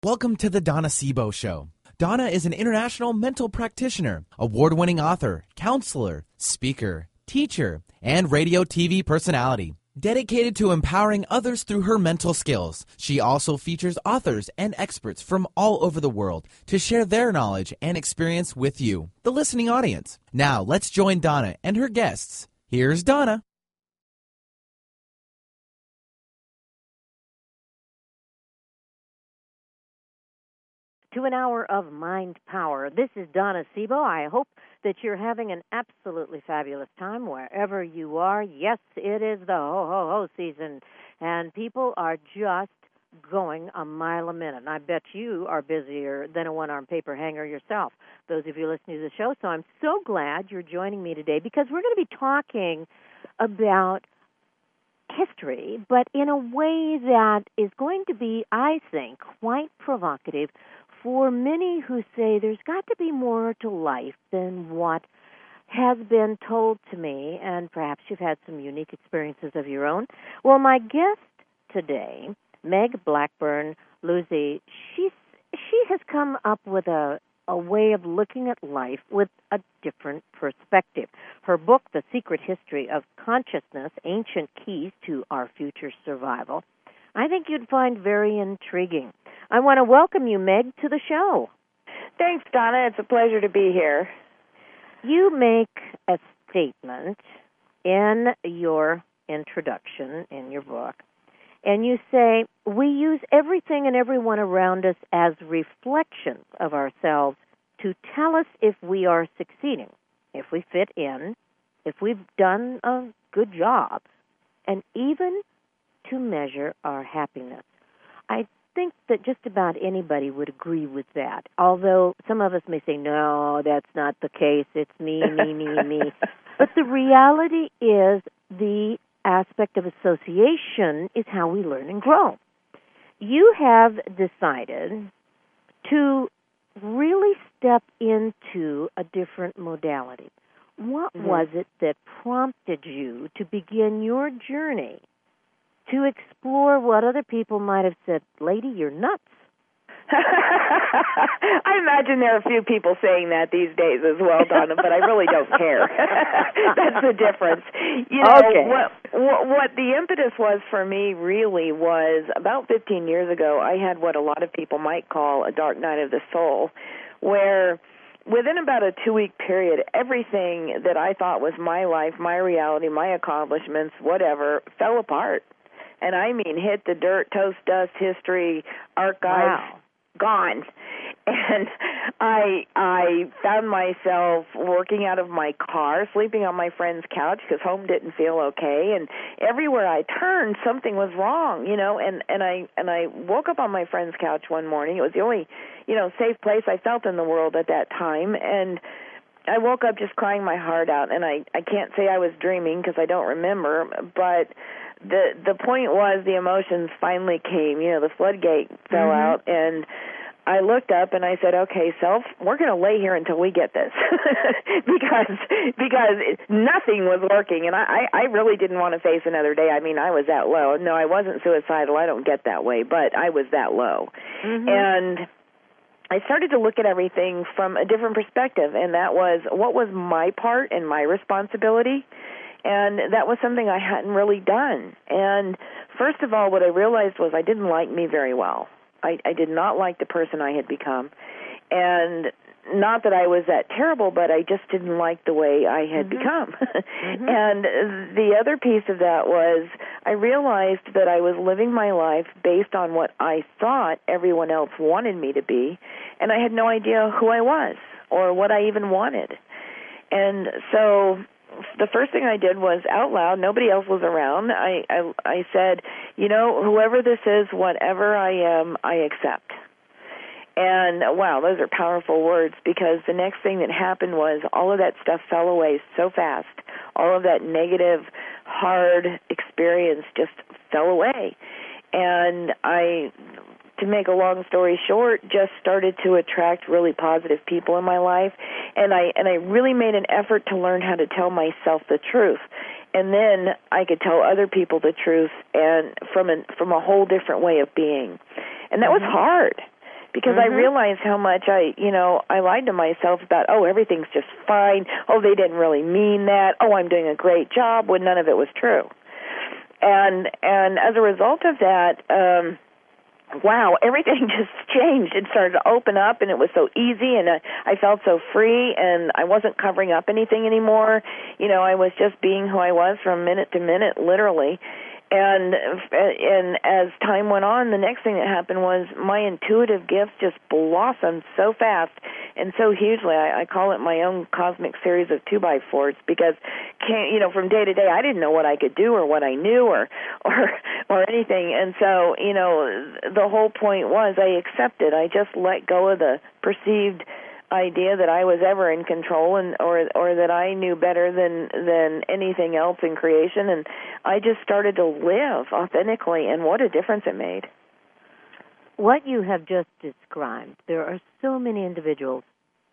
Welcome to the Donna Sebo Show. Donna is an international mental practitioner, award-winning author, counselor, speaker, teacher, and radio TV personality. Dedicated to empowering others through her mental skills, she also features authors and experts from all over the world to share their knowledge and experience with you, the listening audience. Now, let's join Donna and her guests. Here's Donna. To an hour of mind power. This is Donna Sebo. I hope that you're having an absolutely fabulous time wherever you are. Yes, it is the ho-ho-ho season, and people are just going a mile a minute. And I bet you are busier than a one-armed paper hanger yourself, those of you listening to the show. So I'm so glad you're joining me today because we're going to be talking about history, but in a way that is going to be, I think, quite provocative for many who say there's got to be more to life than what has been told to me, and perhaps you've had some unique experiences of your own. Well, my guest today, Meg Blackburn Lucy, she has come up with a way of looking at life with a different perspective. Her book, The Secret History of Consciousness, Ancient Keys to Our Future Survival, I think you'd find very intriguing. I want to welcome you, Meg, to the show. Thanks, Donna. It's a pleasure to be here. You make a statement in your introduction in your book, and you say, we use everything and everyone around us as reflections of ourselves to tell us if we are succeeding, if we fit in, if we've done a good job, and even to measure our happiness. I think that just about anybody would agree with that, although some of us may say, no, that's not the case, it's me. But the reality is the aspect of association is how we learn and grow. You have decided to really step into a different modality. What was it that prompted you to begin your journey to explore what other people might have said, lady, you're nuts? I imagine there are a few people saying that these days as well, Donna, but I really don't care. That's the difference. You know, okay. What the impetus was for me really was about 15 years ago, I had what a lot of people might call a dark night of the soul, where within about a 2-week period, everything that I thought was my life, my reality, my accomplishments, whatever, fell apart. And I mean hit the dirt, toast, dust, history, archives, gone. And I found myself working out of my car, sleeping on my friend's couch because home didn't feel okay. And everywhere I turned, something was wrong, you know. And I woke up on my friend's couch one morning. It was the only, safe place I felt in the world at that time. And I woke up just crying my heart out. And I can't say I was dreaming because I don't remember, but the point was the emotions finally came. The floodgate fell out, and I looked up and I said, okay, self, we're going to lay here until we get this because nothing was working, and I really didn't want to face another day. I mean, I was that low. No, I wasn't suicidal. I don't get that way, but I was that low. And I started to look at everything from a different perspective, and that was what was my part and my responsibility. And that was something I hadn't really done. And first of all, what I realized was I didn't like me very well. I did not like the person I had become. And not that I was that terrible, but I just didn't like the way I had become. And the other piece of that was I realized that I was living my life based on what I thought everyone else wanted me to be, and I had no idea who I was or what I even wanted. And so the first thing I did was out loud, nobody else was around, I said, whoever this is, whatever I am, I accept. And, wow, those are powerful words, because the next thing that happened was all of that stuff fell away so fast. All of that negative, hard experience just fell away. And to make a long story short, just started to attract really positive people in my life, and I really made an effort to learn how to tell myself the truth, and then I could tell other people the truth, and from a whole different way of being, and that was hard. because I realized how much I lied to myself about, everything's just fine. Oh, they didn't really mean that. Oh, I'm doing a great job, when none of it was true. And as a result of that, wow, everything just changed. It started to open up, and it was so easy, and I felt so free, and I wasn't covering up anything anymore. I was just being who I was from minute to minute, literally. And as time went on, the next thing that happened was my intuitive gifts just blossomed so fast and so hugely. I call it my own cosmic series of 2x4s, because from day to day I didn't know what I could do or what I knew or anything. And so, the whole point was I accepted. I just let go of the perceived idea that I was ever in control or that I knew better than anything else in creation, and I just started to live authentically, and what a difference it made. What you have just described, there are so many individuals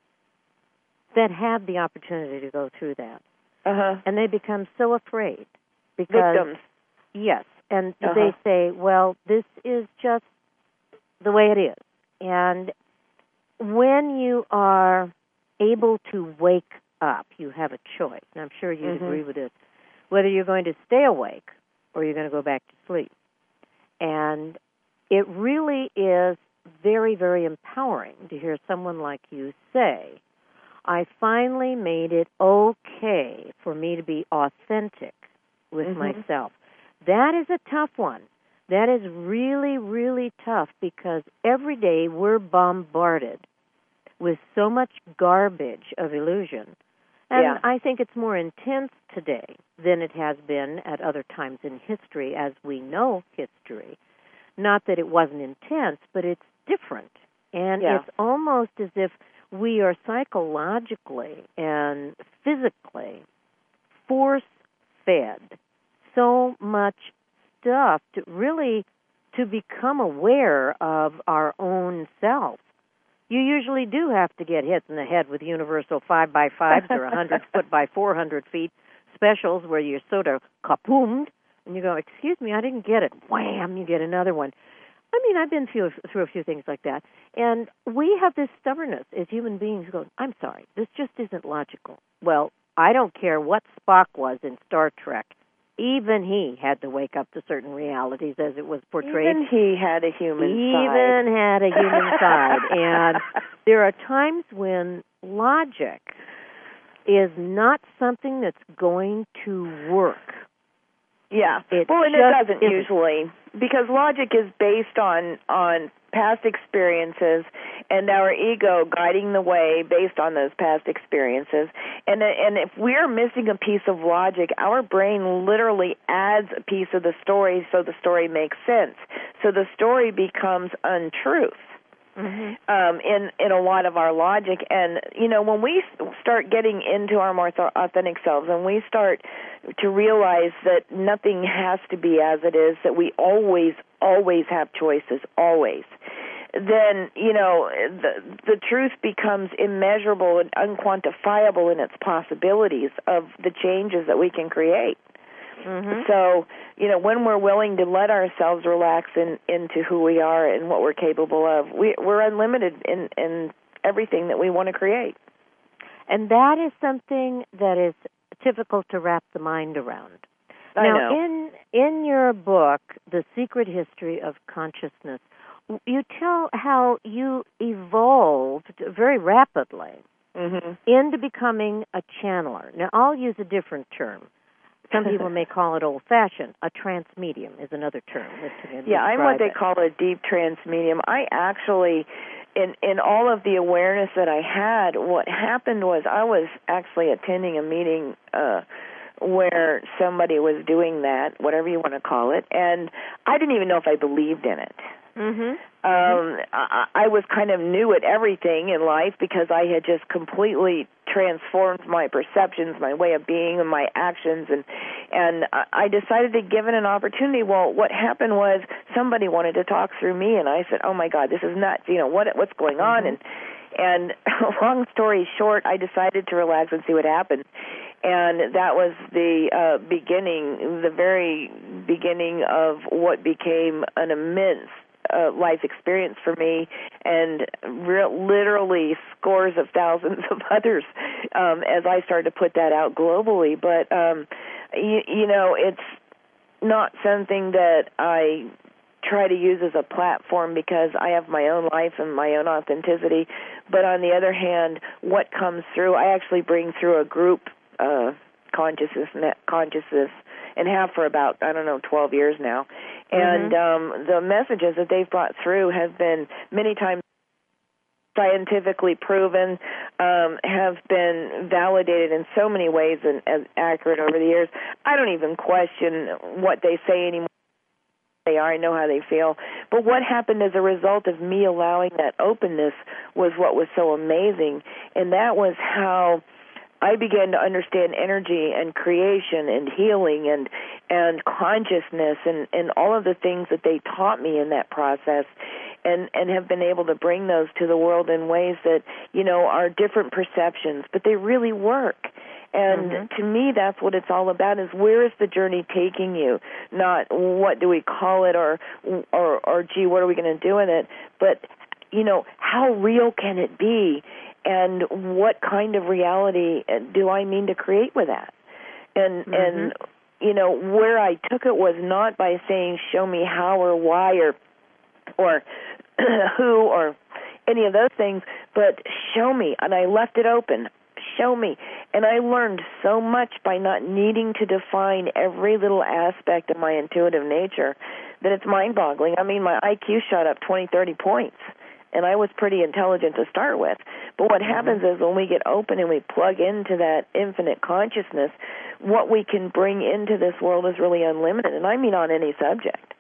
that have the opportunity to go through that. And they become so afraid because victims. Yes, and they say, well, this is just the way it is. And when you are able to wake up, you have a choice, and I'm sure you'd agree with this, whether you're going to stay awake or you're going to go back to sleep. And it really is very, very empowering to hear someone like you say, I finally made it okay for me to be authentic with myself. That is a tough one. That is really, really tough, because every day we're bombarded with so much garbage of illusion. And I think it's more intense today than it has been at other times in history, as we know history. Not that it wasn't intense, but it's different. And it's almost as if we are psychologically and physically force-fed so much stuff to become aware of our own self. You usually do have to get hit in the head with universal 5x5s or 100 foot by 400 feet specials where you're sort of kapoomed, and you go, excuse me, I didn't get it. Wham, you get another one. I mean, I've been through a few things like that. And we have this stubbornness as human beings who go, I'm sorry, this just isn't logical. Well, I don't care what Spock was in Star Trek. Even he had to wake up to certain realities as it was portrayed. Even he had a human side. Even had a human side. And there are times when logic is not something that's going to work. Yeah. It doesn't usually, because logic is based on past experiences and our ego guiding the way based on those past experiences. And if we're missing a piece of logic, our brain literally adds a piece of the story so the story makes sense. So the story becomes untruth. In a lot of our logic. And, when we start getting into our more authentic selves, and we start to realize that nothing has to be as it is, that we always have choices, always, then, the truth becomes immeasurable and unquantifiable in its possibilities of the changes that we can create. So, when we're willing to let ourselves relax into who we are and what we're capable of, we're unlimited in everything that we want to create. And that is something that is difficult to wrap the mind around. Now, in your book, The Secret History of Consciousness, you tell how you evolved very rapidly into becoming a channeler. Now, I'll use a different term. Some people may call it old-fashioned. A trance medium is another term. I'm what they call a deep trance medium. I actually, in all of the awareness that I had, what happened was I was actually attending a meeting where somebody was doing that, whatever you want to call it, and I didn't even know if I believed in it. I was kind of new at everything in life because I had just completely transformed my perceptions, my way of being, and my actions, and I decided to give it an opportunity. Well, what happened was somebody wanted to talk through me, and I said, "Oh my God, this is nuts! What's going on?" And long story short, I decided to relax and see what happened. And that was the very beginning of what became an immense life experience for me, and literally scores of thousands of others as I started to put that out globally. But you know, it's not something that I try to use as a platform because I have my own life and my own authenticity. But on the other hand, what comes through, I actually bring through a group consciousness, and have for about, 12 years now. And the messages that they've brought through have been many times scientifically proven, have been validated in so many ways and accurate over the years. I don't even question what they say anymore. They are. I know how they feel. But what happened as a result of me allowing that openness was what was so amazing, and that was how I began to understand energy and creation and healing and consciousness and all of the things that they taught me in that process, and have been able to bring those to the world in ways that, are different perceptions, but they really work. And to me, that's what it's all about, is where is the journey taking you? Not what do we call it or gee, what are we going to do with it? But, how real can it be? And what kind of reality do I mean to create with that? And where I took it was not by saying, show me how or why or who or any of those things, but show me. And I left it open. Show me. And I learned so much by not needing to define every little aspect of my intuitive nature that it's mind-boggling. I mean, my IQ shot up 20, 30 points, and I was pretty intelligent to start with. But what happens is when we get open and we plug into that infinite consciousness, what we can bring into this world is really unlimited, and I mean on any subject.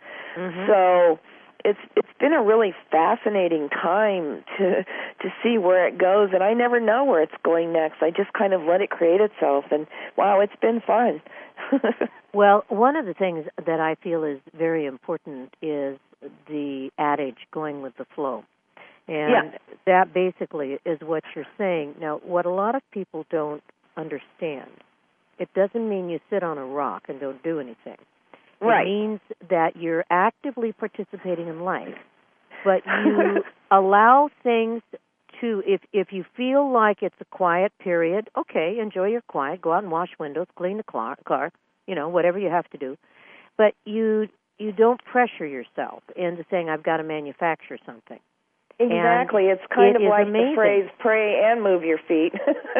So it's been a really fascinating time to see where it goes, and I never know where it's going next. I just kind of let it create itself, and wow, it's been fun. Well, one of the things that I feel is very important is the adage, going with the flow. And that basically is what you're saying. Now, what a lot of people don't understand, it doesn't mean you sit on a rock and don't do anything. Right. It means that you're actively participating in life, but you allow things to, if you feel like it's a quiet period, okay, enjoy your quiet, go out and wash windows, clean the car, whatever you have to do. But you don't pressure yourself into saying, I've got to manufacture something. Exactly. It's kind of like amazing. The phrase, pray and move your feet.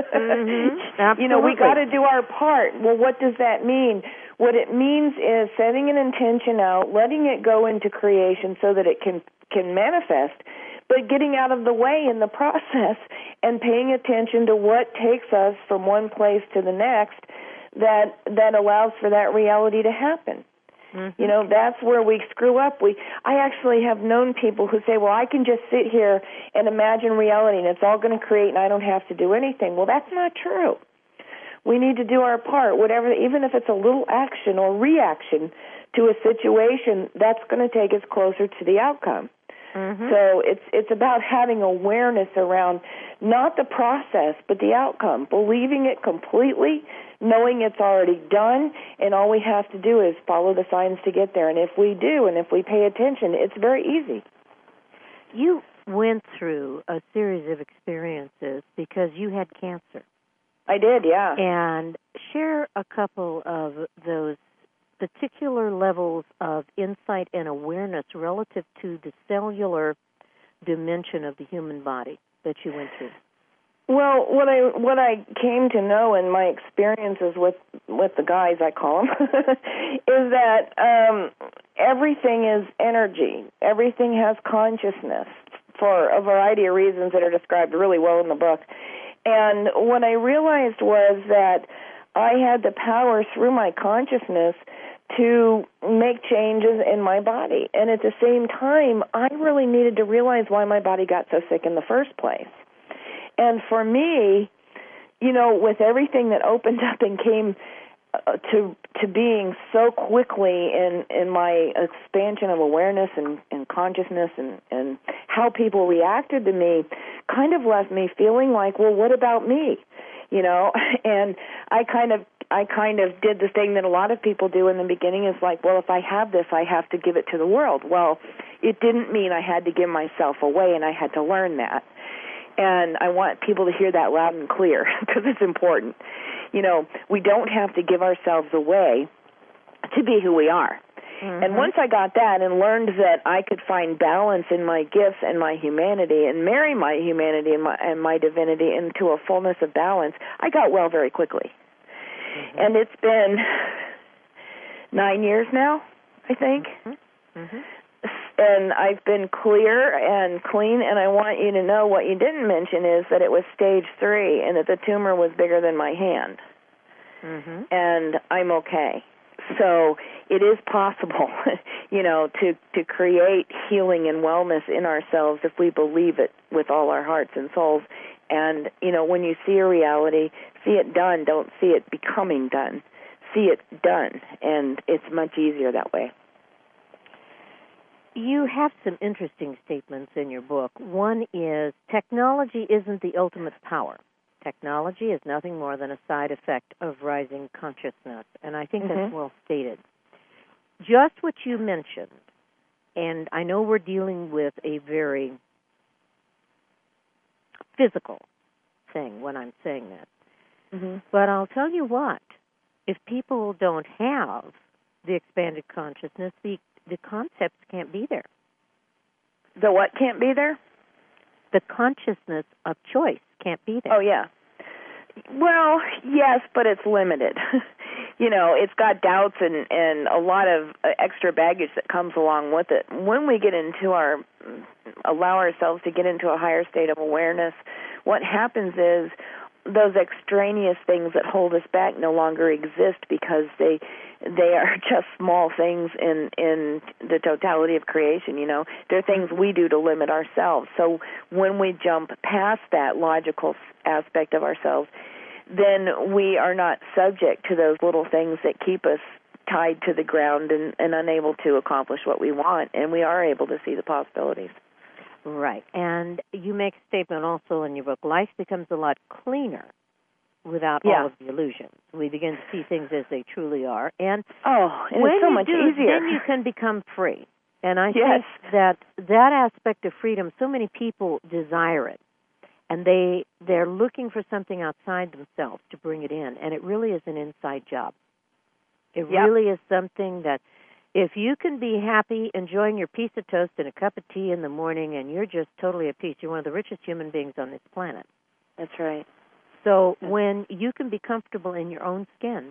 Absolutely. We got to do our part. Well, what does that mean? What it means is setting an intention out, letting it go into creation so that it can manifest, but getting out of the way in the process and paying attention to what takes us from one place to the next that allows for that reality to happen. That's where we screw up. I actually have known people who say, well, I can just sit here and imagine reality and it's all going to create and I don't have to do anything. Well, that's not true. We need to do our part, whatever, even if it's a little action or reaction to a situation, that's going to take us closer to the outcome. So it's about having awareness around not the process, but the outcome, believing it completely, knowing it's already done, and all we have to do is follow the signs to get there. And if we do, and if we pay attention, it's very easy. You went through a series of experiences because you had cancer. I did, yeah. And share a couple of those particular levels of insight and awareness relative to the cellular dimension of the human body that you went through. Well, what I came to know in my experiences with the guys, I call them, is that everything is energy. Everything has consciousness for a variety of reasons that are described really well in the book. And what I realized was that I had the power through my consciousness to make changes in my body. And at the same time, I really needed to realize why my body got so sick in the first place. And for me, with everything that opened up and came to being so quickly in my expansion of awareness and consciousness and how people reacted to me, kind of left me feeling like, well, what about me? And I kind of I kind of did the thing that a lot of people do in the beginning is like, well, if I have this, I have to give it to the world. Well, it didn't mean I had to give myself away, and I had to learn that. And I want people to hear that loud and clear because it's important. You know, we don't have to give ourselves away to be who we are. Mm-hmm. And once I got that and learned that I could find balance in my gifts and my humanity and marry my humanity and my divinity into a fullness of balance, I got well very quickly. Mm-hmm. And it's been 9 years now, I think. Mm-hmm. Mm-hmm. And I've been clear and clean, and I want you to know what you didn't mention is that it was stage 3 and that the tumor was bigger than my hand. Mm-hmm. And I'm okay. So it is possible, you know, to create healing and wellness in ourselves if we believe it with all our hearts and souls. And, you know, when you see a reality, see it done. Don't see it becoming done. See it done. And it's much easier that way. You have some interesting statements in your book. One is technology isn't the ultimate power. Technology is nothing more than a side effect of rising consciousness, and I think that's well stated. Just what you mentioned, and I know we're dealing with a very physical thing when I'm saying that, but I'll tell you what, if people don't have the expanded consciousness, the concepts can't be there. The what can't be there? The consciousness of choice can't be there. Oh, yeah. Well, yes, but it's limited. You know, it's got doubts and a lot of extra baggage that comes along with it. When we get into allow ourselves to get into a higher state of awareness, what happens is those extraneous things that hold us back no longer exist because they are just small things in the totality of creation, you know. They're things we do to limit ourselves. So when we jump past that logical aspect of ourselves, then we are not subject to those little things that keep us tied to the ground and unable to accomplish what we want, and we are able to see the possibilities. Right. And you make a statement also in your book, life becomes a lot cleaner without all of the illusions. We begin to see things as they truly are. And it's so much easier. Then you can become free. And I think that aspect of freedom, so many people desire it. And they're looking for something outside themselves to bring it in. And it really is an inside job. It really is something that if you can be happy enjoying your piece of toast and a cup of tea in the morning and you're just totally at peace, you're one of the richest human beings on this planet. That's right. So when you can be comfortable in your own skin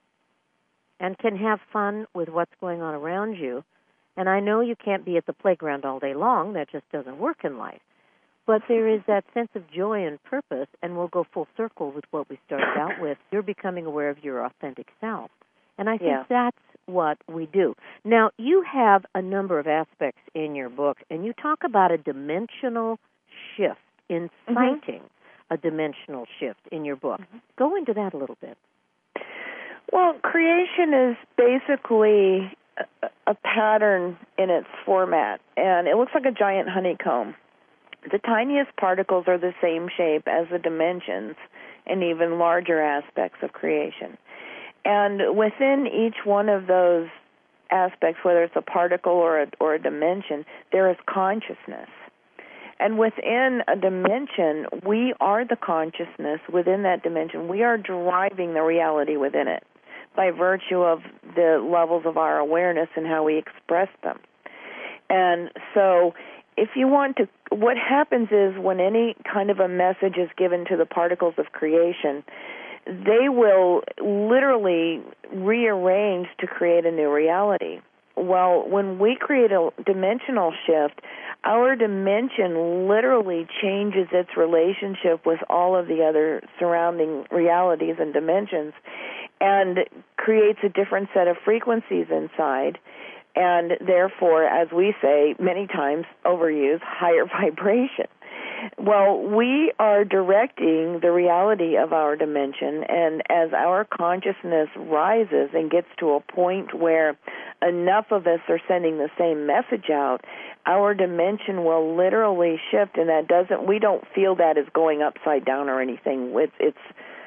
and can have fun with what's going on around you, and I know you can't be at the playground all day long, that just doesn't work in life, but there is that sense of joy and purpose, and we'll go full circle with what we started out with. You're becoming aware of your authentic self. And I think that's what we do. Now, you have a number of aspects in your book, and you talk about a dimensional shift, inciting a dimensional shift in your book. Go into that a little bit. Well, creation is basically a pattern in its format, and it looks like a giant honeycomb. The tiniest particles are the same shape as the dimensions and even larger aspects of creation. And within each one of those aspects, whether it's a particle or a dimension, there is consciousness. And within a dimension, we are the consciousness within that dimension. We are driving the reality within it by virtue of the levels of our awareness and how we express them. And so if you want to, what happens is when any kind of a message is given to the particles of creation, they will literally rearrange to create a new reality. Well, when we create a dimensional shift, our dimension literally changes its relationship with all of the other surrounding realities and dimensions and creates a different set of frequencies inside and therefore, as we say many times, overused, higher vibration. Well, we are directing the reality of our dimension, and as our consciousness rises and gets to a point where enough of us are sending the same message out, our dimension will literally shift, and we don't feel that as going upside down or anything.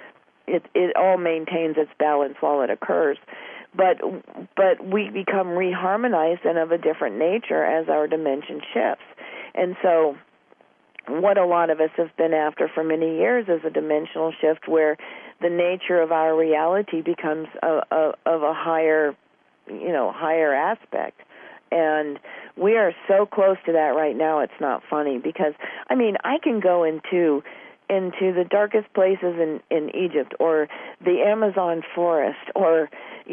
it all maintains its balance while it occurs. But we become reharmonized and of a different nature as our dimension shifts. And so what a lot of us have been after for many years is a dimensional shift where the nature of our reality becomes of a higher aspect. And we are so close to that right now, it's not funny. Because, I mean, I can go into the darkest places in Egypt or the Amazon forest or,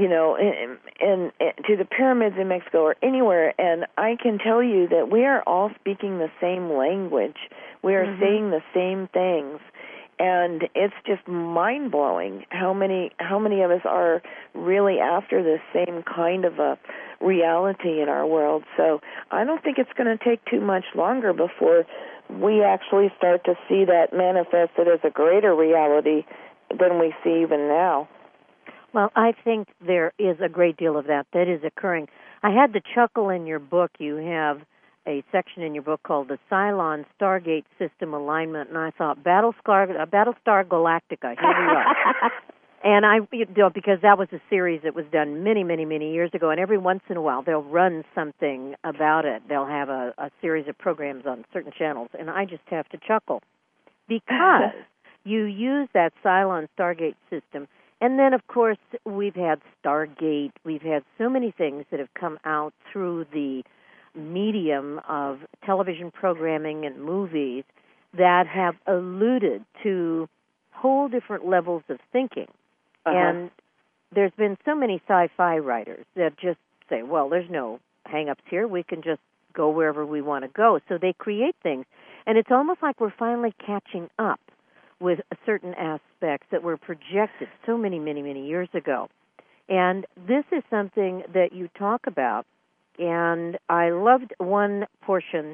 in to the pyramids in Mexico or anywhere, and I can tell you that we are all speaking the same language. We are saying the same things. And it's just mind-blowing how many of us are really after this same kind of a reality in our world. So I don't think it's going to take too much longer before we actually start to see that manifested as a greater reality than we see even now. Well, I think there is a great deal of that is occurring. I had to chuckle in your book. You have a section in your book called The Cylon Stargate System Alignment, and I thought, Battlestar Galactica, here we are. And because that was a series that was done many, many, many years ago, and every once in a while they'll run something about it. They'll have a series of programs on certain channels, and I just have to chuckle because you use that Cylon Stargate system. And then, of course, we've had Stargate. We've had so many things that have come out through the medium of television programming and movies that have alluded to whole different levels of thinking. And there's been so many sci-fi writers that just say, well, there's no hang-ups here. We can just go wherever we want to go. So they create things. And it's almost like we're finally catching up with certain aspects that were projected so many, many, many years ago. And this is something that you talk about. And I loved one portion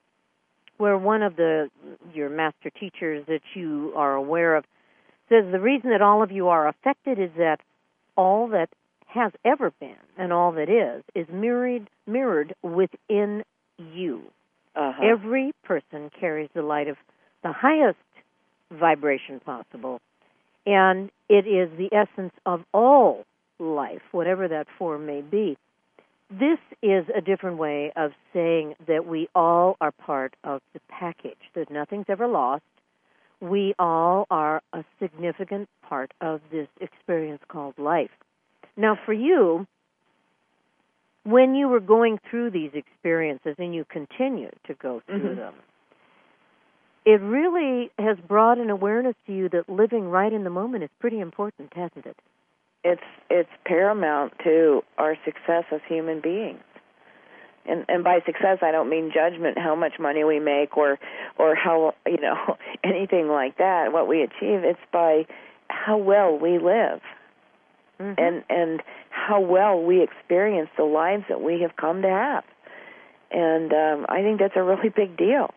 where one of your master teachers that you are aware of says the reason that all of you are affected is that all that has ever been and all that is mirrored within you. Every person carries the light of the highest vibration possible, and it is the essence of all life, whatever that form may be. This is a different way of saying that we all are part of the package, that nothing's ever lost. We all are a significant part of this experience called life. Now, for you, when you were going through these experiences, and you continue to go through them, it really has brought an awareness to you that living right in the moment is pretty important, hasn't it? It's paramount to our success as human beings. And by success, I don't mean judgment, how much money we make or how, anything like that, what we achieve. It's by how well we live and how well we experience the lives that we have come to have. And I think that's a really big deal.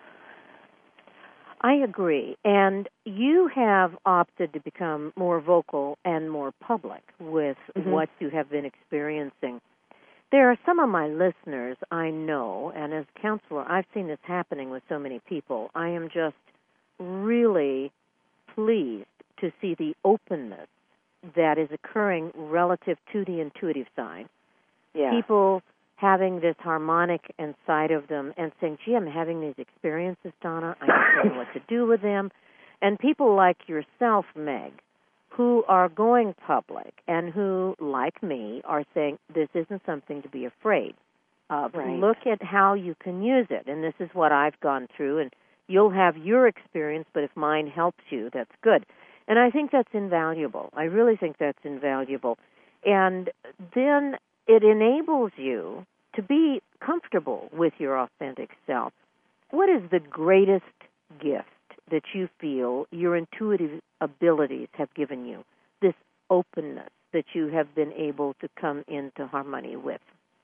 I agree. And you have opted to become more vocal and more public with what you have been experiencing. There are some of my listeners I know, and as a counselor, I've seen this happening with so many people. I am just really pleased to see the openness that is occurring relative to the intuitive side. Yeah. People having this harmonic inside of them and saying, gee, I'm having these experiences, Donna. I don't know what to do with them. And people like yourself, Meg, who are going public and who, like me, are saying this isn't something to be afraid of. Right. Look at how you can use it. And this is what I've gone through. And you'll have your experience, but if mine helps you, that's good. And I think that's invaluable. I really think that's invaluable. And then it enables you to be comfortable with your authentic self. What is the greatest gift that you feel your intuitive abilities have given you, this openness that you have been able to come into harmony with?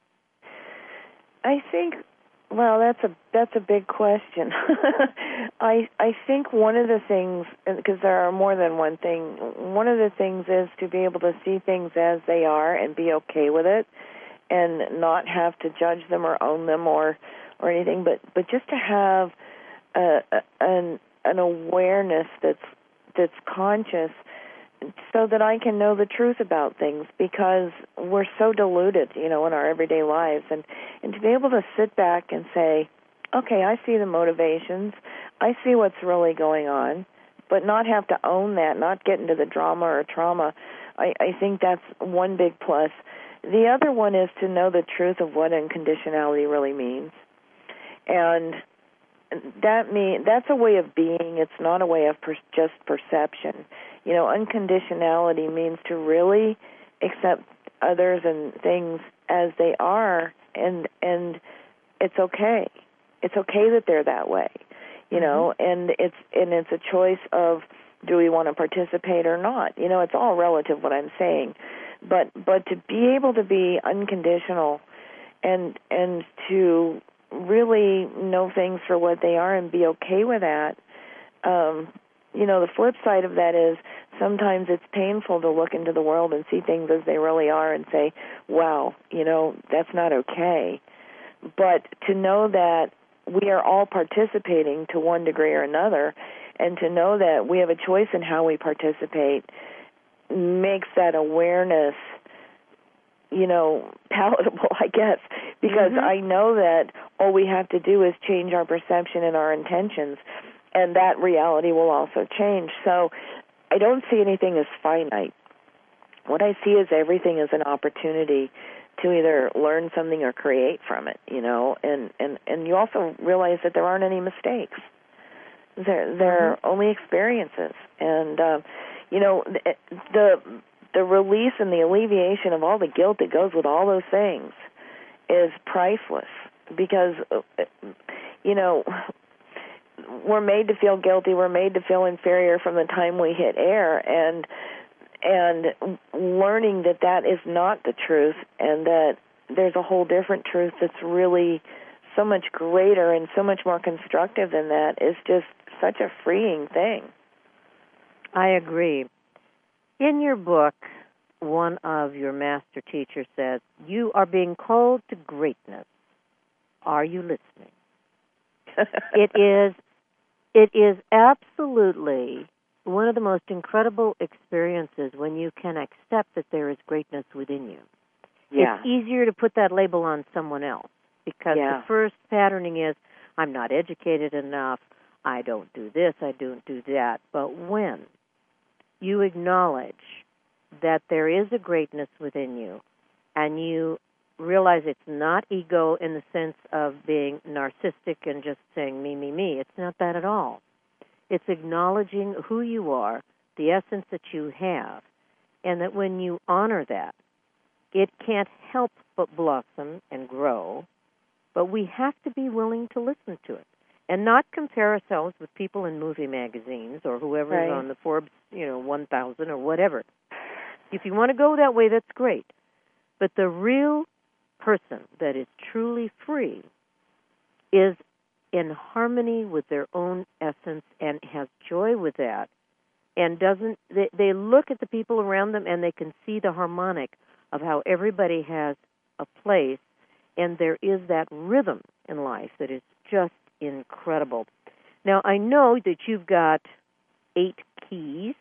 I think, well, that's a big question. I think one of the things, because there are more than one thing, one of the things is to be able to see things as they are and be okay with it and not have to judge them or own them or anything, but just to have an awareness that's conscious so that I can know the truth about things, because we're so deluded, in our everyday lives, and to be able to sit back and say, okay, I see the motivations, I see what's really going on, but not have to own that, not get into the drama or trauma. I think that's one big plus. The other one is to know the truth of what unconditionality really means. And that's a way of being. It's not a way of just perception. Unconditionality means to really accept others and things as they are, and it's okay. It's okay that they're that way, and it's a choice of, do we want to participate or not? It's all relative what I'm saying, but to be able to be unconditional and to really know things for what they are and be okay with that. The flip side of that is sometimes it's painful to look into the world and see things as they really are and say, wow, that's not okay. But to know that we are all participating to one degree or another, and to know that we have a choice in how we participate, makes that awareness, palatable, I guess, because I know that all we have to do is change our perception and our intentions, and that reality will also change. So I don't see anything as finite. What I see is everything as an opportunity to either learn something or create from it, and you also realize that there aren't any mistakes. They're only experiences, and the release and the alleviation of all the guilt that goes with all those things is priceless, because we're made to feel guilty, we're made to feel inferior from the time we hit air, and learning that is not the truth, and that there's a whole different truth that's really so much greater and so much more constructive than that is just such a freeing thing. I agree. In your book, one of your master teachers says, you are being called to greatness. Are you listening? It is absolutely one of the most incredible experiences when you can accept that there is greatness within you. Yeah. It's easier to put that label on someone else, because the first patterning is, I'm not educated enough, I don't do this, I don't do that. But when you acknowledge that there is a greatness within you, and you realize it's not ego in the sense of being narcissistic and just saying me, me, me. It's not that at all. It's acknowledging who you are, the essence that you have, and that when you honor that, it can't help but blossom and grow, but we have to be willing to listen to it and not compare ourselves with people in movie magazines or whoever is on the Forbes, 1,000 or whatever. If you want to go that way, that's great. But the real person that is truly free is in harmony with their own essence and has joy with that, and they look at the people around them and they can see the harmonic of how everybody has a place, and there is that rhythm in life that is just incredible. Now, I know that you've got 8 keys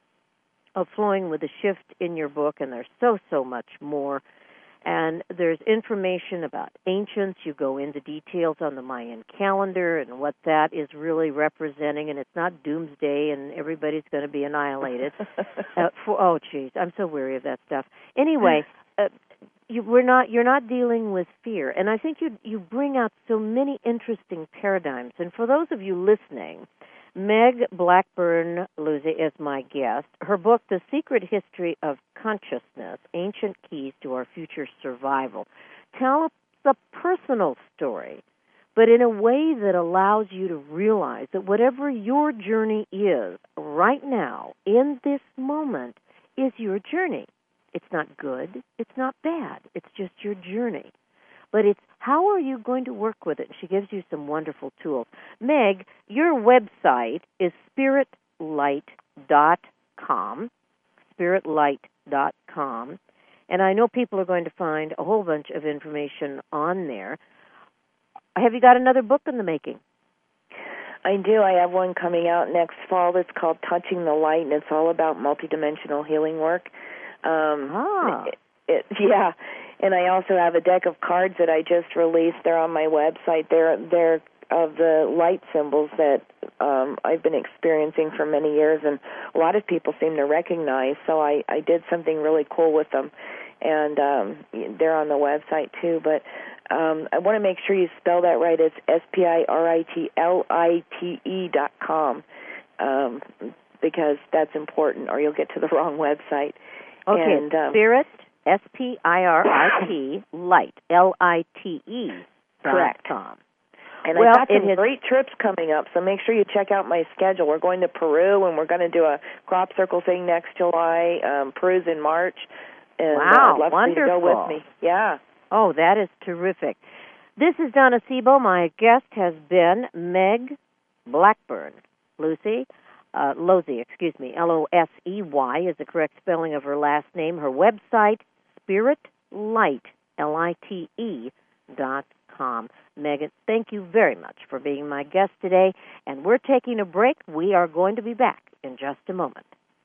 of flowing with the shift in your book, and there's so much more. And there's information about ancients. You go into details on the Mayan calendar and what that is really representing, and it's not doomsday and everybody's going to be annihilated. Oh, geez, I'm so weary of that stuff. Anyway, you're not dealing with fear, and I think you bring out so many interesting paradigms. And for those of you listening, Meg Blackburn-Luzzi is my guest. Her book, The Secret History of Consciousness, Ancient Keys to Our Future Survival, tells a personal story, but in a way that allows you to realize that whatever your journey is right now, in this moment, is your journey. It's not good, it's not bad, it's just your journey. But it's how are you going to work with it? She gives you some wonderful tools. Meg, your website is spiritlight.com, spiritlight.com, and I know people are going to find a whole bunch of information on there. Have you got another book in the making? I do. I have one coming out next fall that's called Touching the Light, and it's all about multidimensional healing work. Yeah. And I also have a deck of cards that I just released. They're on my website. They're of the light symbols that I've been experiencing for many years, and a lot of people seem to recognize. So I did something really cool with them, and they're on the website too. But I want to make sure you spell that right. It's SPIRITLITE.com, because that's important, or you'll get to the wrong website. Okay, and, Spirit, SPIRIT, light, LITE. Correct. .com. And I've got some great trips coming up, so make sure you check out my schedule. We're going to Peru, and we're going to do a crop circle thing next July. Peru's in March. And wow, I'd love wonderful. for you to go with me. Yeah. Oh, that is terrific. This is Donna Sebo. My guest has been Meg Blackburn. Losey, Losey is the correct spelling of her last name. Her website, spiritlight, LITE.com. Megan, thank you very much for being my guest today, and we're taking a break. We are going to be back in just a moment.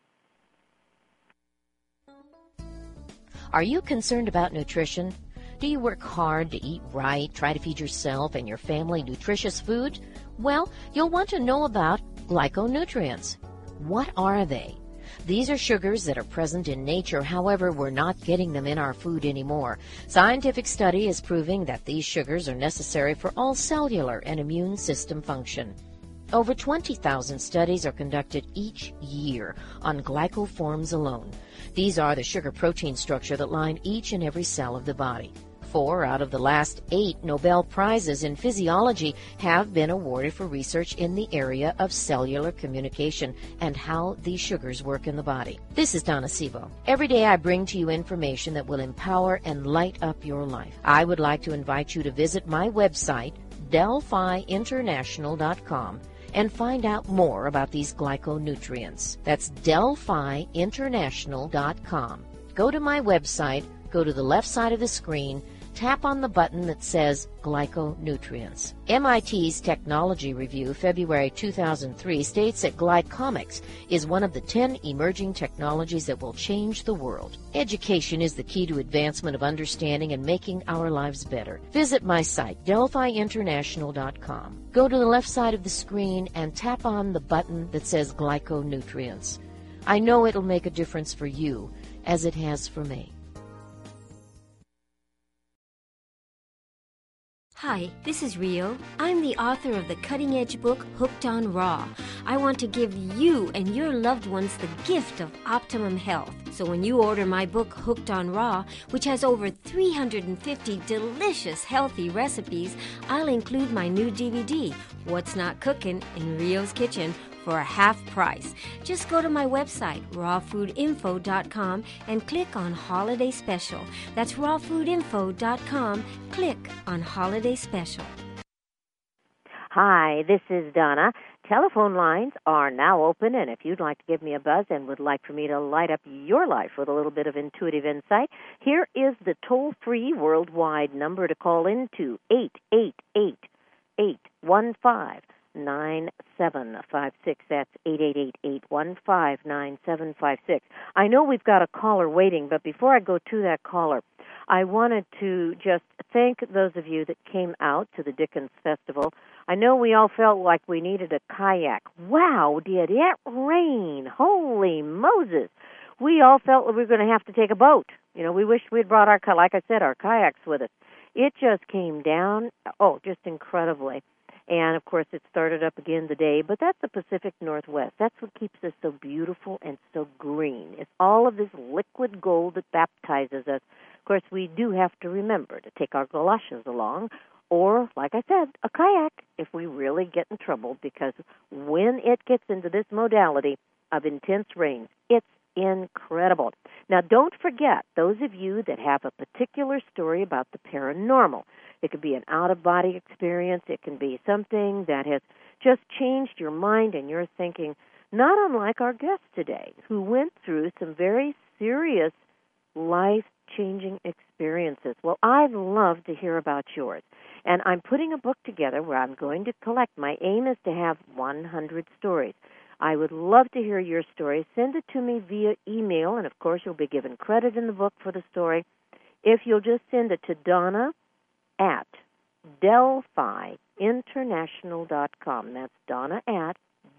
Are you concerned about nutrition? Do you work hard to eat right, try to feed yourself and your family nutritious food? Well, you'll want to know about glyconutrients. What are they? These are sugars that are present in nature, however, we're not getting them in our food anymore. Scientific study is proving that these sugars are necessary for all cellular and immune system function. Over 20,000 studies are conducted each year on glycoforms alone. These are the sugar protein structure that line each and every cell of the body. 4 out of the last 8 Nobel Prizes in physiology have been awarded for research in the area of cellular communication and how these sugars work in the body. This is Donna Sebo. Every day I bring to you information that will empower and light up your life. I would like to invite you to visit my website, DelphiInternational.com, and find out more about these glyconutrients. That's DelphiInternational.com. Go to my website, go to the left side of the screen, tap on the button that says Glyconutrients. MIT's Technology Review, February 2003, states that glycomics is one of the 10 emerging technologies that will change the world. Education is the key to advancement of understanding and making our lives better. Visit my site, DelphiInternational.com. Go to the left side of the screen and tap on the button that says Glyconutrients. I know it'll make a difference for you, as it has for me. Hi, this is Rio. I'm the author of the cutting-edge book, Hooked on Raw. I want to give you and your loved ones the gift of optimum health. So when you order my book, Hooked on Raw, which has over 350 delicious, healthy recipes, I'll include my new DVD, What's Not Cooking in Rio's Kitchen, for a half price. Just go to my website, rawfoodinfo.com, and click on Holiday Special. That's rawfoodinfo.com. Click on Holiday Special. Hi, this is Donna. Telephone lines are now open, and if you'd like to give me a buzz and would like for me to light up your life with a little bit of intuitive insight, here is the toll-free worldwide number to call into, 888-815-9756. That's 888-815-9756. I know we've got a caller waiting, but before I go to that caller, I wanted to just thank those of you that came out to the Dickens Festival. I know we all felt like we needed a kayak. Wow, did it rain? Holy Moses. We all felt that we were going to have to take a boat. You know, we wished we'd brought our, like I said, our kayaks with us. It just came down, just incredibly. And, of course, it started up again today, but that's the Pacific Northwest. That's what keeps us so beautiful and so green. It's all of this liquid gold that baptizes us. Of course, we do have to remember to take our galoshes along, or, like I said, a kayak if we really get in trouble, because when it gets into this modality of intense rains, it's incredible. Now, don't forget, those of you that have a particular story about the paranormal, it could be an out-of-body experience. It can be something that has just changed your mind and your thinking, not unlike our guest today, who went through some very serious, life life-changing experiences. Well, I'd love to hear about yours. And I'm putting a book together where I'm going to collect. My aim is to have 100 stories. I would love to hear your story. Send it to me via email, and of course you'll be given credit in the book for the story. If you'll just send it to Donna at DelphiInternational.com. That's Donna at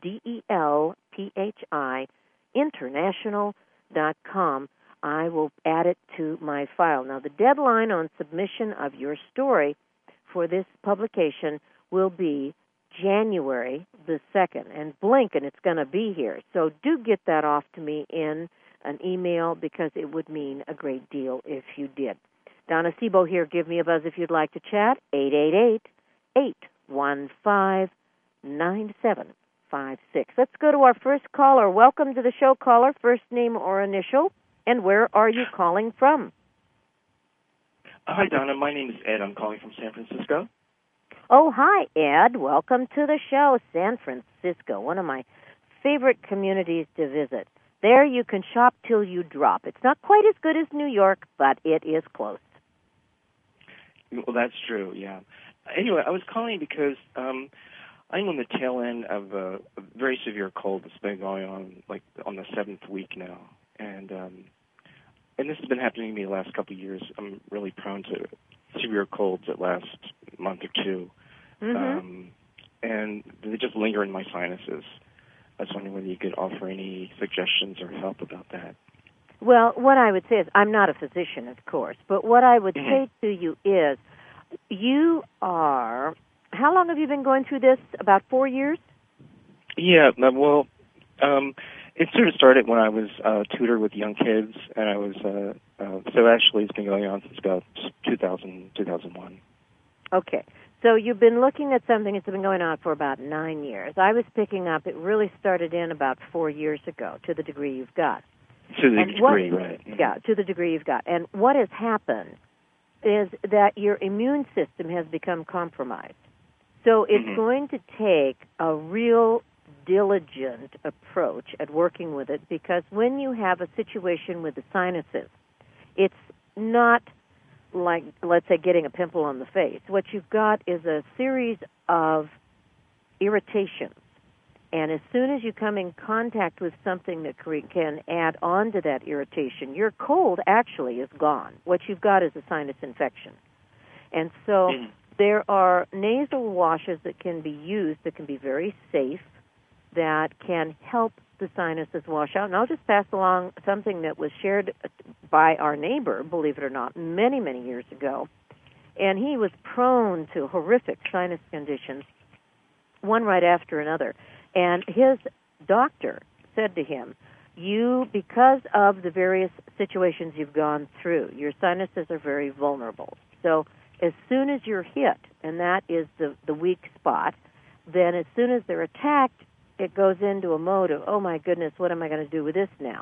DELPHI International.com. I will add it to my file. Now, the deadline on submission of your story for this publication will be January the 2nd. And blink, and it's going to be here. So do get that off to me in an email because it would mean a great deal if you did. Donna Sebo here. Give me a buzz if you'd like to chat. 888-815-9756. Let's go to our first caller. Welcome to the show, caller. First name or initial, and where are you calling from? Hi, Donna. My name is Ed. I'm calling from San Francisco. Oh, hi, Ed. Welcome to the show, San Francisco, one of my favorite communities to visit. There you can shop till you drop. It's not quite as good as New York, but it is close. Well, that's true, yeah. Anyway, I was calling because I'm on the tail end of a very severe cold that's been going on, like, on the 7th week now. And this has been happening to me the last couple of years. I'm really prone to severe colds that last a month or two. Mm-hmm. And they just linger in my sinuses. I was wondering whether you could offer any suggestions or help about that. Well, what I would say is, I'm not a physician, of course, but what I would say to you is, you are, how long have you been going through this? About 4 years? Yeah, well, it sort of started when I was a tutor with young kids, and I was, so actually it's been going on since about 2001. Okay. So you've been looking at something that's been going on for about 9 years. I was picking up, it really started in about 4 years ago, to the degree you've got. To the degree, right. Yeah, to the degree you've got. And what has happened is that your immune system has become compromised. So it's going to take a real diligent approach at working with it, because when you have a situation with the sinuses, it's not like, let's say, getting a pimple on the face. What you've got is a series of irritations. And as soon as you come in contact with something that can add on to that irritation, your cold actually is gone. What you've got is a sinus infection. And so there are nasal washes that can be used that can be very safe, that can help the sinuses wash out. And I'll just pass along something that was shared by our neighbor, believe it or not, many, many years ago. And he was prone to horrific sinus conditions, one right after another. And his doctor said to him, because of the various situations you've gone through, your sinuses are very vulnerable. So as soon as you're hit, and that is the weak spot, then as soon as they're attacked, it goes into a mode of, oh my goodness, what am I going to do with this now?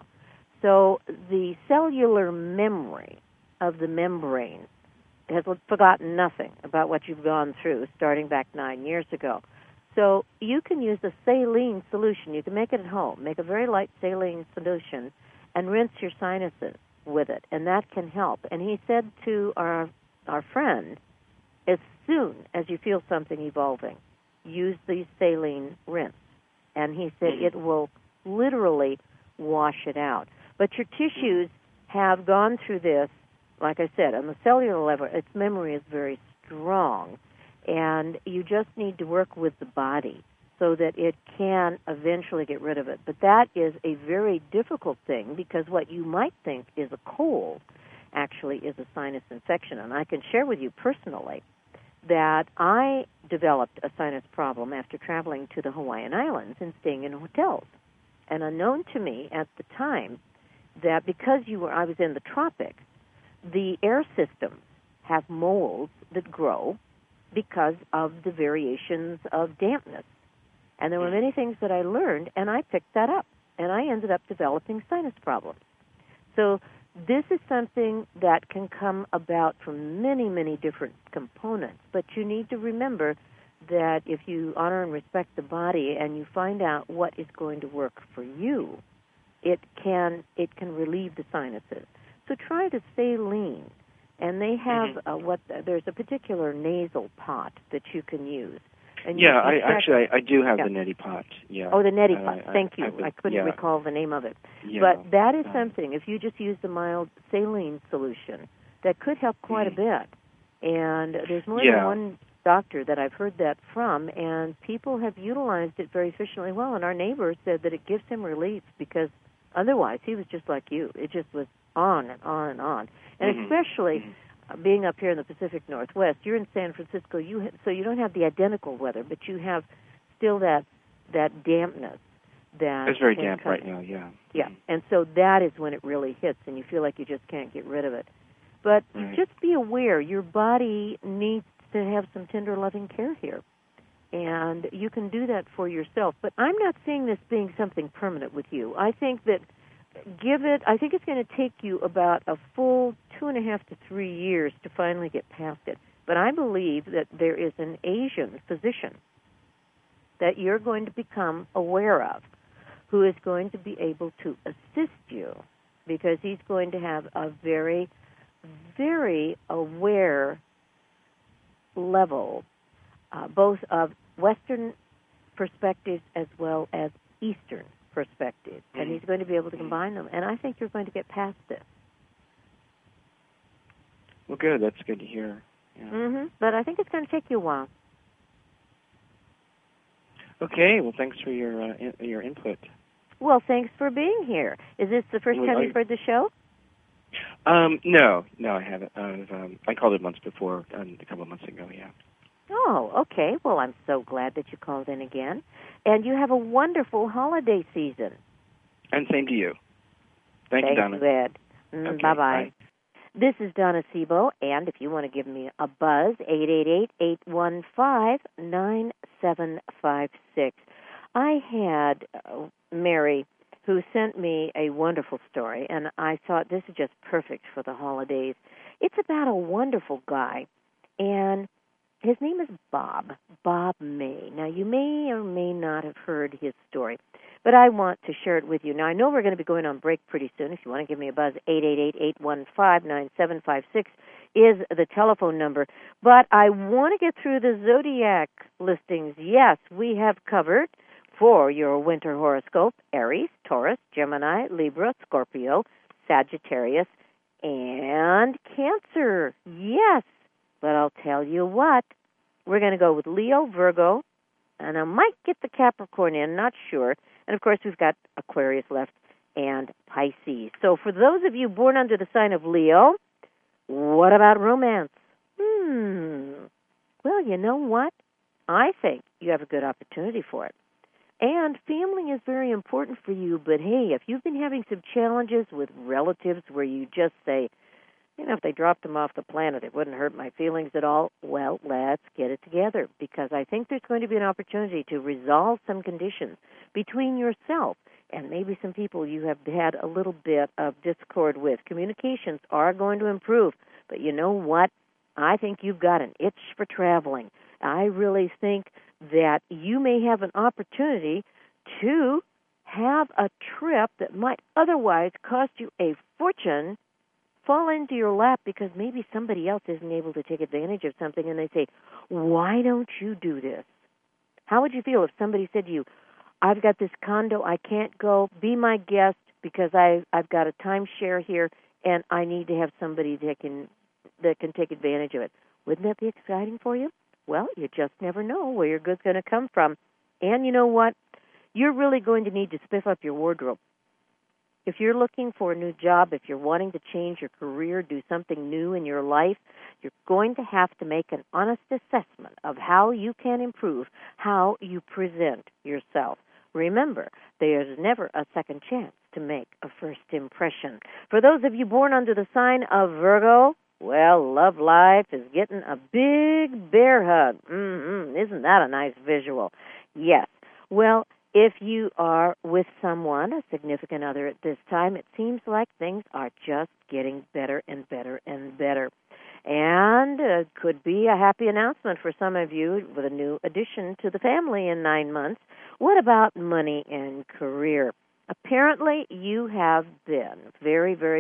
So the cellular memory of the membrane has forgotten nothing about what you've gone through starting back 9 years ago. So you can use a saline solution. You can make it at home. Make a very light saline solution and rinse your sinuses with it, and that can help. And he said to our friend, as soon as you feel something evolving, use the saline rinse. And he said it will literally wash it out. But your tissues have gone through this, like I said, on the cellular level, its memory is very strong. And you just need to work with the body so that it can eventually get rid of it. But that is a very difficult thing, because what you might think is a cold actually is a sinus infection. And I can share with you personally that I developed a sinus problem after traveling to the Hawaiian Islands and staying in hotels. And unknown to me at the time, that because I was in the tropics, the air systems have molds that grow because of the variations of dampness. And there were many things that I learned, and I picked that up, and I ended up developing sinus problems. So this is something that can come about from many, many different components, but you need to remember that if you honor and respect the body and you find out what is going to work for you, it can relieve the sinuses. So try the saline. And they have there's a particular nasal pot that you can use. And yeah, I do have the neti pot. Yeah. Oh, the neti pot. Thank you. I couldn't recall the name of it. Yeah. But that is something. If you just use the mild saline solution, that could help quite a bit. And there's more than one doctor that I've heard that from, and people have utilized it very efficiently well. And our neighbor said that it gives him relief because otherwise he was just like you. It just was on and on and on. And especially being up here in the Pacific Northwest, you're in San Francisco, so you don't have the identical weather, but you have still that dampness. It's very damp right now, yeah. Yeah, and so that is when it really hits, and you feel like you just can't get rid of it. But just be aware, your body needs to have some tender, loving care here. And you can do that for yourself. But I'm not seeing this being something permanent with you. I think that I think it's going to take you about a full 2.5 to 3 years to finally get past it. But I believe that there is an Asian physician that you're going to become aware of who is going to be able to assist you because he's going to have a very, very aware level, both of Western perspectives as well as Eastern perspective, and he's going to be able to combine them. And I think you're going to get past this. Well, good. That's good to hear. Yeah. But I think it's going to take you a while. Okay. Well, thanks for your input. Well, thanks for being here. Is this the first time you've heard the show? No, I haven't. I called it months before, a couple of months ago. Yeah. Oh, okay. Well, I'm so glad that you called in again. And you have a wonderful holiday season. And same to you. Thank you, Donna. Thank you, Ed. Okay, Bye-bye. bye. This is Donna Sebo, and if you want to give me a buzz, 888-815-9756. I had Mary, who sent me a wonderful story, and I thought this is just perfect for the holidays. It's about a wonderful guy, and his name is Bob May. Now, you may or may not have heard his story, but I want to share it with you. Now, I know we're going to be going on break pretty soon. If you want to give me a buzz, 888-815-9756 is the telephone number. But I want to get through the zodiac listings. Yes, we have covered for your winter horoscope Aries, Taurus, Gemini, Libra, Scorpio, Sagittarius, and Cancer. Yes. But I'll tell you what, we're going to go with Leo, Virgo, and I might get the Capricorn in, not sure. And, of course, we've got Aquarius left and Pisces. So for those of you born under the sign of Leo, what about romance? Well, you know what? I think you have a good opportunity for it. And family is very important for you, but, hey, if you've been having some challenges with relatives where you just say, if they dropped them off the planet, it wouldn't hurt my feelings at all. Well, let's get it together because I think there's going to be an opportunity to resolve some conditions between yourself and maybe some people you have had a little bit of discord with. Communications are going to improve, but you know what? I think you've got an itch for traveling. I really think that you may have an opportunity to have a trip that might otherwise cost you a fortune fall into your lap because maybe somebody else isn't able to take advantage of something and they say, why don't you do this? How would you feel if somebody said to you, I've got this condo, I can't go, be my guest because I've got a timeshare here and I need to have somebody that can take advantage of it. Wouldn't that be exciting for you? Well, you just never know where your good's going to come from. And you know what? You're really going to need to spiff up your wardrobe. If you're looking for a new job, if you're wanting to change your career, do something new in your life, you're going to have to make an honest assessment of how you can improve how you present yourself. Remember, there's never a second chance to make a first impression. For those of you born under the sign of Virgo, well, love life is getting a big bear hug. Isn't that a nice visual? Yes. Well, if you are with someone, a significant other at this time, it seems like things are just getting better and better and better. And it could be a happy announcement for some of you with a new addition to the family in 9 months. What about money and career? Apparently, you have been very, very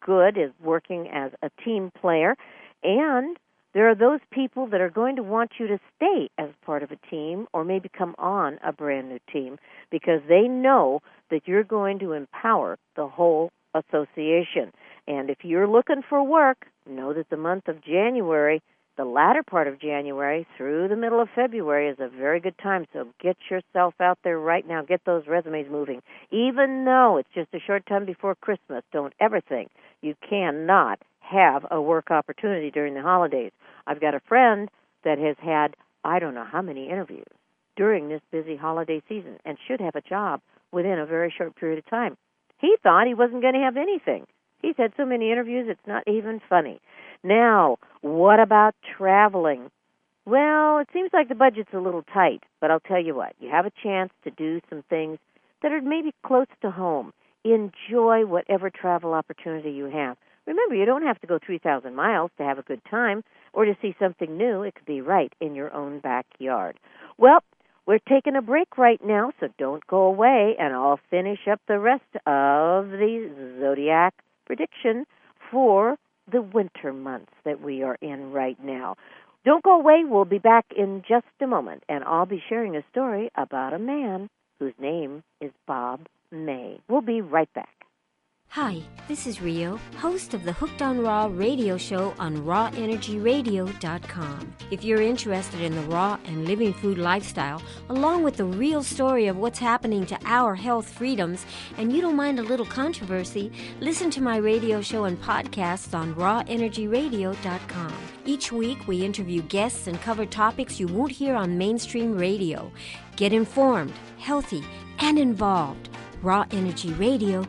good as working as a team player. And there are those people that are going to want you to stay as part of a team or maybe come on a brand new team because they know that you're going to empower the whole association. And if you're looking for work, know that the month of January, the latter part of January through the middle of February is a very good time. So get yourself out there right now. Get those resumes moving. Even though it's just a short time before Christmas, don't ever think you cannot have a work opportunity during the holidays. I've got a friend that has had I don't know how many interviews during this busy holiday season and should have a job within a very short period of time. He thought he wasn't going to have anything. He's had so many interviews, it's not even funny. Now, what about traveling? Well, it seems like the budget's a little tight, but I'll tell you what, you have a chance to do some things that are maybe close to home. Enjoy whatever travel opportunity you have. Remember, you don't have to go 3,000 miles to have a good time or to see something new. It could be right in your own backyard. Well, we're taking a break right now, so don't go away, and I'll finish up the rest of the Zodiac prediction for the winter months that we are in right now. Don't go away. We'll be back in just a moment, and I'll be sharing a story about a man whose name is Bob May. We'll be right back. Hi, this is Rio, host of the Hooked on Raw radio show on rawenergyradio.com. If you're interested in the raw and living food lifestyle, along with the real story of what's happening to our health freedoms, and you don't mind a little controversy, listen to my radio show and podcasts on rawenergyradio.com. Each week, we interview guests and cover topics you won't hear on mainstream radio. Get informed, healthy, and involved. rawenergyradio.com.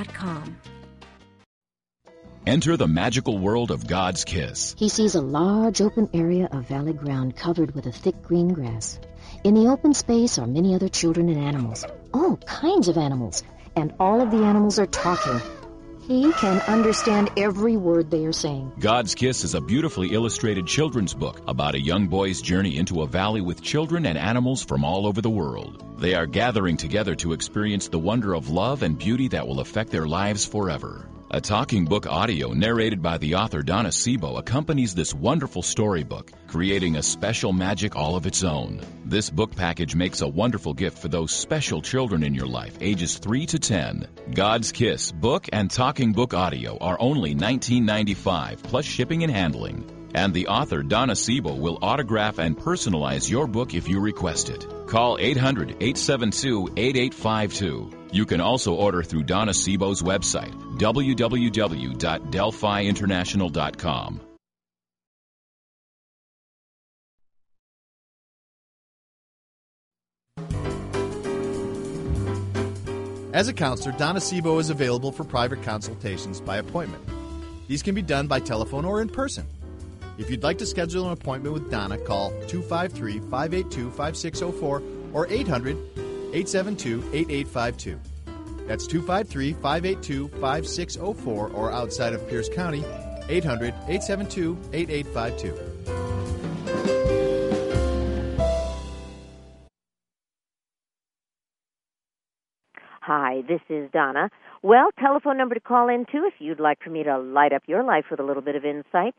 Enter the magical world of God's kiss. He sees a large open area of valley ground covered with a thick green grass. In the open space are many other children and animals, all kinds of animals, and all of the animals are talking. He can understand every word they are saying. God's Kiss is a beautifully illustrated children's book about a young boy's journey into a valley with children and animals from all over the world. They are gathering together to experience the wonder of love and beauty that will affect their lives forever. A talking book audio narrated by the author Donna Sebo accompanies this wonderful storybook, creating a special magic all of its own. This book package makes a wonderful gift for those special children in your life, ages 3 to 10. God's Kiss book and talking book audio are only $19.95 plus shipping and handling. And the author, Donna Sebo, will autograph and personalize your book if you request it. Call 800-872-8852. You can also order through Donna Sebo's website, www.delphiinternational.com. As a counselor, Donna Sebo is available for private consultations by appointment. These can be done by telephone or in person. If you'd like to schedule an appointment with Donna, call 253-582-5604 or 800-872-8852. That's 253-582-5604 or outside of Pierce County, 800-872-8852. Hi, this is Donna. Well, telephone number to call in to if you'd like for me to light up your life with a little bit of insight,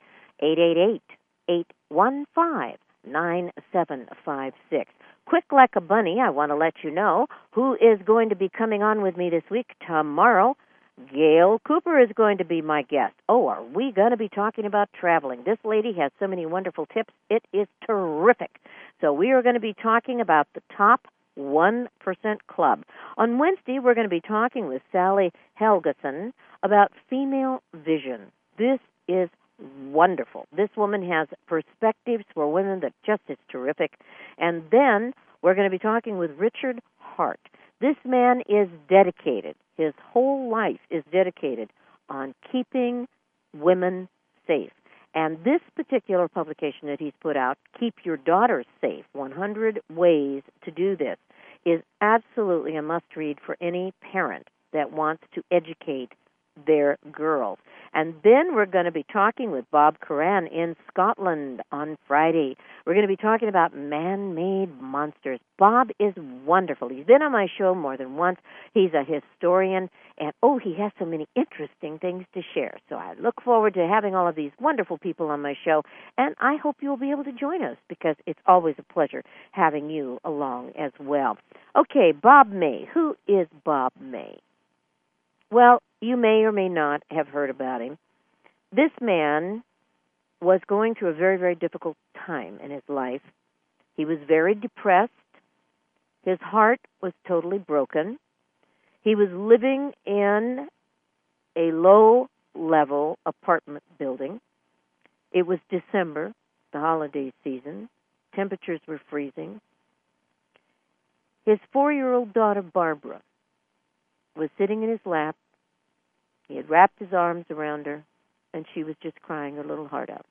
888-815-9756. Quick like a bunny, I want to let you know who is going to be coming on with me this week. Tomorrow, Gail Cooper is going to be my guest. Oh, are we going to be talking about traveling? This lady has so many wonderful tips. It is terrific. So we are going to be talking about the top 1% Club. On Wednesday, we're going to be talking with Sally Helgeson about female vision. This is wonderful. This woman has perspectives for women that just is terrific. And then we're going to be talking with Richard Hart. This man is dedicated. His whole life is dedicated on keeping women safe. And this particular publication that he's put out, Keep Your Daughters Safe, 100 Ways to Do This, is absolutely a must-read for any parent that wants to educate their girls. And then we're going to be talking with Bob Curran in Scotland on Friday. We're going to be talking about man-made monsters. Bob is wonderful. He's been on my show more than once. He's a historian, and he has so many interesting things to share. So I look forward to having all of these wonderful people on my show, and I hope you'll be able to join us because it's always a pleasure having you along as well. Okay, Bob May. Who is Bob May? Well, you may or may not have heard about him. This man was going through a very, very difficult time in his life. He was very depressed. His heart was totally broken. He was living in a low-level apartment building. It was December, the holiday season. Temperatures were freezing. His 4-year-old daughter, Barbara, was sitting in his lap. He had wrapped his arms around her, and she was just crying her little heart out.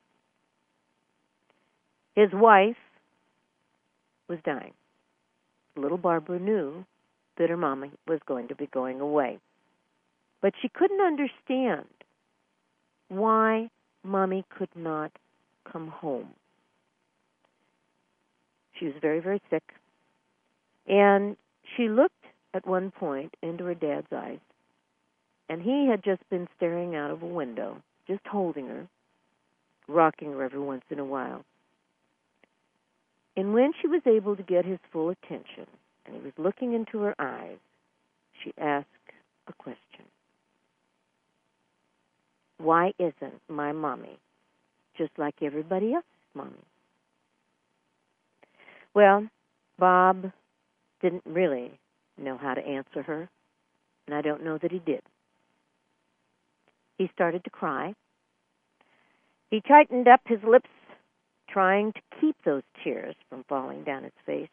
His wife was dying. Little Barbara knew that her mommy was going to be going away. But she couldn't understand why mommy could not come home. She was very, very sick. And she looked at one point into her dad's eyes, and he had just been staring out of a window, just holding her, rocking her every once in a while. And when she was able to get his full attention, and he was looking into her eyes, she asked a question. Why isn't my mommy just like everybody else's mommy? Well, Bob didn't really know how to answer her, and I don't know that he did. He started to cry. He tightened up his lips, trying to keep those tears from falling down his face.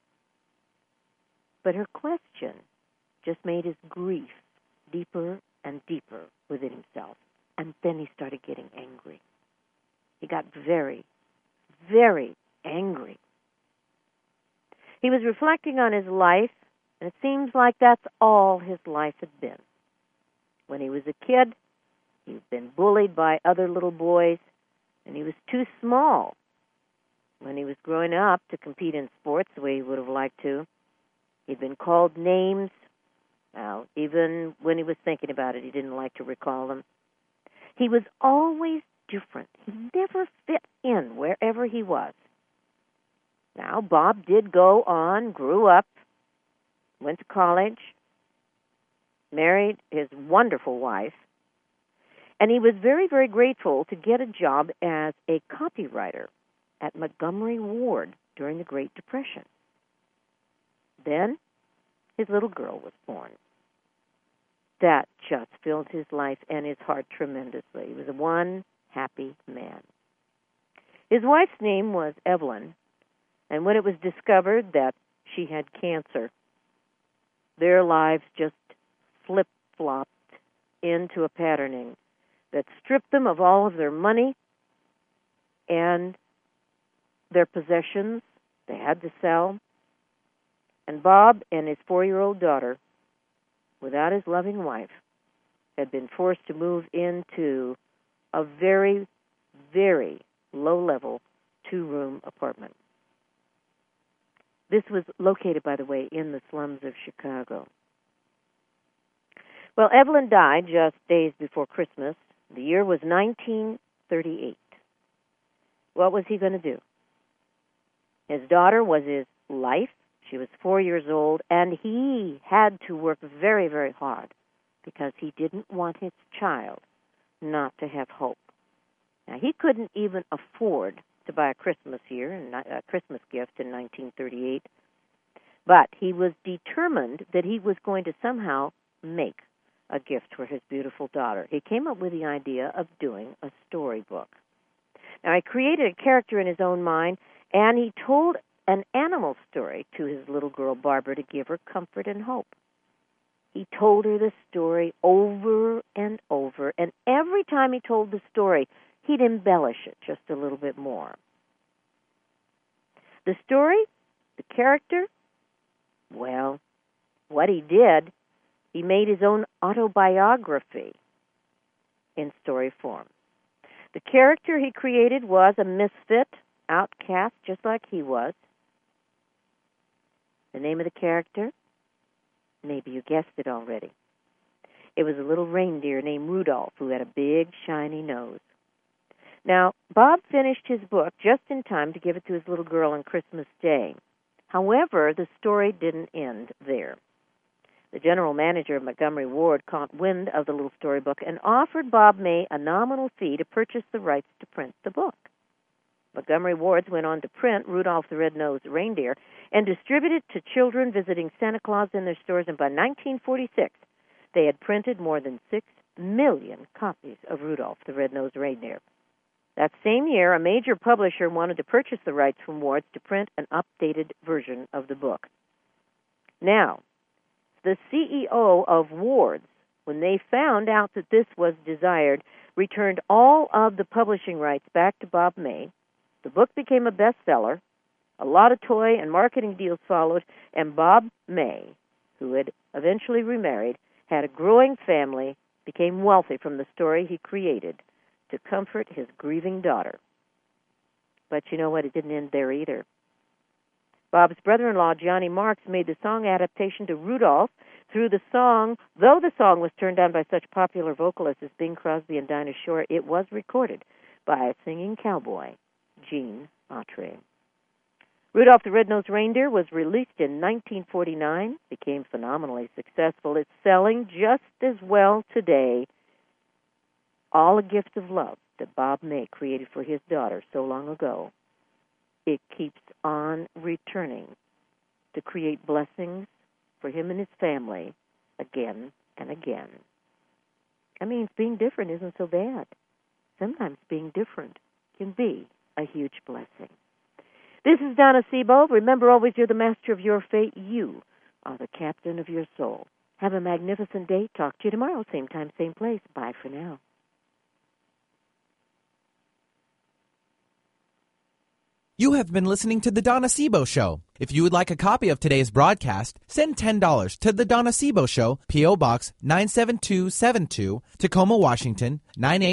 But her question just made his grief deeper and deeper within himself. And then he started getting angry. He got very, very angry. He was reflecting on his life, and it seems like that's all his life had been. When he was a kid, he'd been bullied by other little boys, and he was too small when he was growing up to compete in sports the way he would have liked to. He'd been called names. Well, even when he was thinking about it, he didn't like to recall them. He was always different. He never fit in wherever he was. Now, Bob did go on, grew up, went to college, married his wonderful wife, and he was very, very grateful to get a job as a copywriter at Montgomery Ward during the Great Depression. Then his little girl was born. That just filled his life and his heart tremendously. He was one happy man. His wife's name was Evelyn, and when it was discovered that she had cancer, their lives just flip-flopped into a patterning that stripped them of all of their money and their possessions they had to sell. And Bob and his 4-year-old daughter, without his loving wife, had been forced to move into a very, very low-level 2-room apartment. This was located, by the way, in the slums of Chicago. Well, Evelyn died just days before Christmas. The year was 1938. What was he going to do? His daughter was his life. She was 4 years old, and he had to work very, very hard because he didn't want his child not to have hope. Now, he couldn't even afford to buy a Christmas gift in 1938, but he was determined that he was going to somehow make a gift for his beautiful daughter. He came up with the idea of doing a storybook. Now, he created a character in his own mind, and he told an animal story to his little girl, Barbara, to give her comfort and hope. He told her the story over and over, and every time he told the story, he'd embellish it just a little bit more. The story, the character, well, what he did, he made his own autobiography in story form. The character he created was a misfit, outcast, just like he was. The name of the character? Maybe you guessed it already. It was a little reindeer named Rudolph who had a big, shiny nose. Now, Bob finished his book just in time to give it to his little girl on Christmas Day. However, the story didn't end there. The general manager of Montgomery Ward caught wind of the little storybook and offered Bob May a nominal fee to purchase the rights to print the book. Montgomery Wards went on to print Rudolph the Red-Nosed Reindeer and distribute it to children visiting Santa Claus in their stores, and by 1946, they had printed more than 6 million copies of Rudolph the Red-Nosed Reindeer. That same year, a major publisher wanted to purchase the rights from Wards to print an updated version of the book. Now, the CEO of Wards, when they found out that this was desired, returned all of the publishing rights back to Bob May. The book became a bestseller. A lot of toy and marketing deals followed, and Bob May, who had eventually remarried, had a growing family, became wealthy from the story he created to comfort his grieving daughter. But you know what? It didn't end there either. Bob's brother-in-law, Johnny Marks, made the song adaptation to Rudolph through the song. Though the song was turned down by such popular vocalists as Bing Crosby and Dinah Shore, it was recorded by a singing cowboy, Gene Autry. Rudolph the Red-Nosed Reindeer was released in 1949, became phenomenally successful. It's selling just as well today. All a gift of love that Bob May created for his daughter so long ago. It keeps on returning to create blessings for him and his family again and again. That means being different isn't so bad. Sometimes being different can be a huge blessing. This is Donna Sebo. Remember always, you're the master of your fate. You are the captain of your soul. Have a magnificent day. Talk to you tomorrow. Same time, same place. Bye for now. You have been listening to The Donna Sebo Show. If you would like a copy of today's broadcast, send $10 to The Donna Sebo Show, P.O. Box 97272, Tacoma, Washington,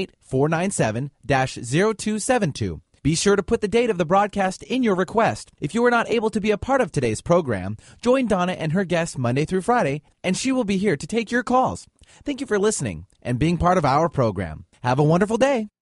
98497-0272. Be sure to put the date of the broadcast in your request. If you were not able to be a part of today's program, join Donna and her guests Monday through Friday, and she will be here to take your calls. Thank you for listening and being part of our program. Have a wonderful day.